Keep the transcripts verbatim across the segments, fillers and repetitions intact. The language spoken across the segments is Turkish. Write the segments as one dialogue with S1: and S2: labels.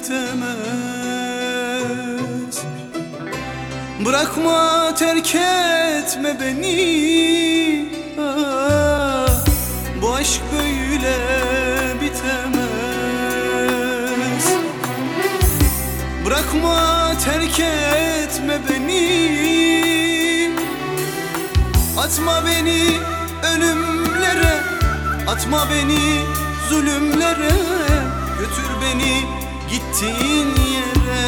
S1: bitemez. Bırakma, terk etme beni, ah, bu aşk böyle bitemez. Bırakma, terk etme beni, atma beni ölümlere, atma beni zulümlere, götür beni gittiğin yere.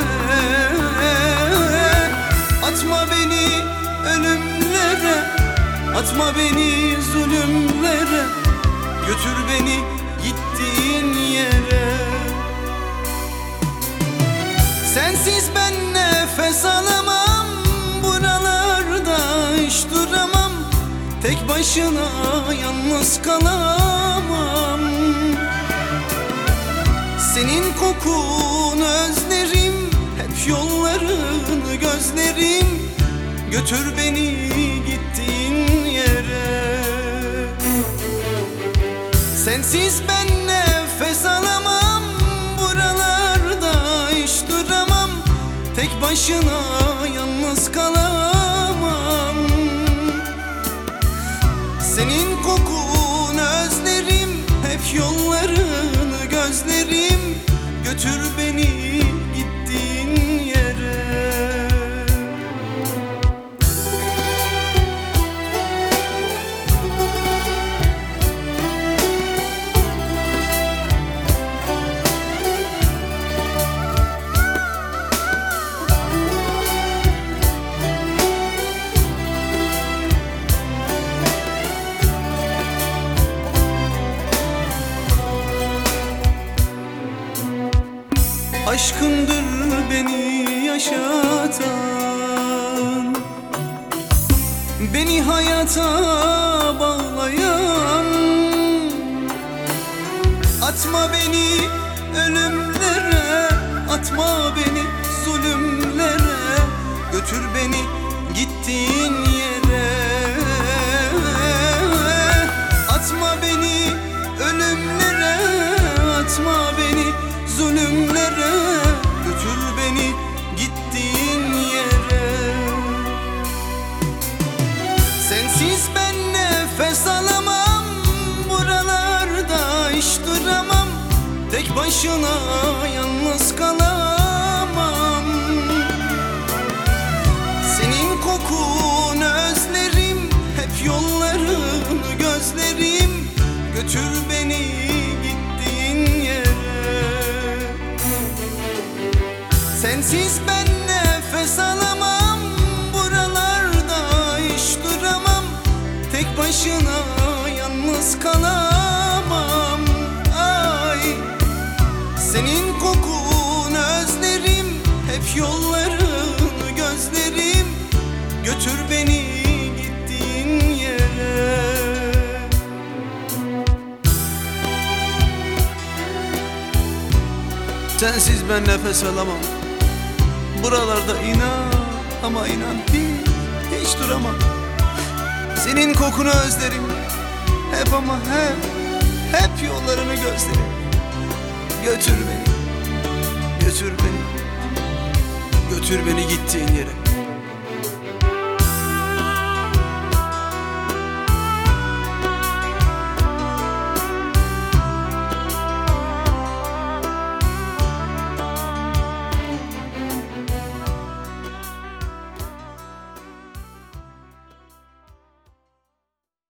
S1: Atma beni ölümlere, atma beni zulümlere, götür beni gittiğin yere. Sensiz ben nefes alamam, buralarda hiç duramam, tek başına yalnız kalamam. Senin kokunu özlerim, hep yollarını gözlerim, götür beni gittiğin yere. Sensiz ben nefes alamam, buralarda hiç duramam, tek başına yalnız kalamam. Senin kokunu özlerim, hep yollarını gözlerim, götür beni gittiğin yere. Aşkındır beni yaşatan, beni hayata bağlayan. Atma beni ölümlere, atma beni zulümlere, götür beni gittiğin yere. Atma beni ölümlere, atma beni zulümlere, götür beni gittiğin yere. Sensiz ben nefes alamam, buralarda hiç duramam, tek başına yalnız kalamam. Senin kokunu özlerim, hep yollarını gözlerim, götür beni gittiğin yere. Sensiz ben nefes alamam, buralarda hiç duramam, tek başına yalnız kalamam. Ay, senin kokunu özlerim, hep yollarını gözlerim, götür beni gittiğin yere. Sensiz ben nefes alamam, buralarda inan ama inan hiç, hiç duramam. Senin kokunu özlerim, hep ama hep, hep yollarını gözlerim, götür beni, götür beni, götür beni gittiğin yere.